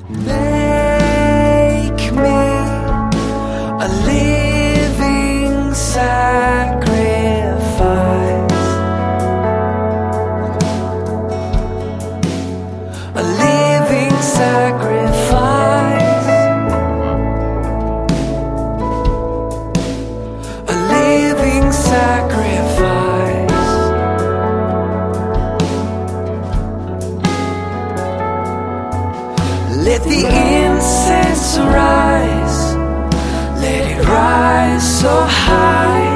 Make me a living sacrifice, a living sacrifice, a living sacrifice. Let the incense rise, let it rise so high.